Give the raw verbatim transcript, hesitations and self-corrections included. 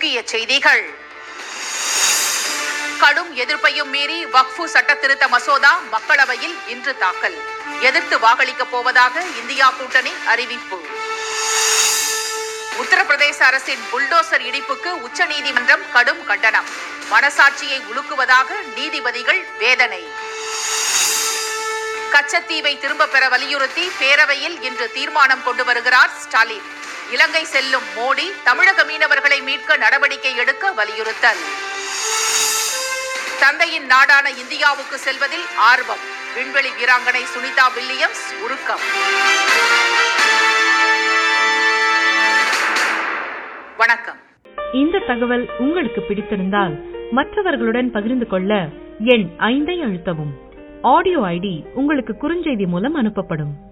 முக்கிய செய்திகள். கடும் எதிர்ப்பையும் மீறி வக்ஃபு சட்ட திருத்த மசோதா மக்களவையில் இன்று தாக்கல். எதிர்த்து வாக்களிக்கப் போவதாக இந்தியா கூட்டணி அறிவிப்பு. உத்தரப்பிரதேச அரசின் புல்டோசர் இடிப்புக்கு உச்சநீதிமன்றம் கடும் கண்டனம். மனசாட்சியை உலுக்குவதாக நீதிபதிகள் வேதனை. கச்சத்தீவை திரும்பப் பெற வலியுறுத்தி பேரவையில் இன்று தீர்மானம் கொண்டு வருகிறார் ஸ்டாலின். இலங்கை செல்லும் மோடி தமிழக மீனவர்களை மீட்க நடவடிக்கை எடுக்க வலியுறுத்தல். தந்தையின் நாடான இந்தியாவுக்கு செல்வதில் ஆர்வம். விண்வெளி வீராங்கனை சுனிதா வில்லியம்ஸ் உருக்கம். வணக்கம். இந்த தகவல் உங்களுக்கு பிடித்திருந்தால் மற்றவர்களுடன் பகிர்ந்து கொள்ள எண் ஐந்தை அழுத்தவும். ஆடியோ ஐடி உங்களுக்கு குறுஞ்செய்தி மூலம் அனுப்பப்படும்.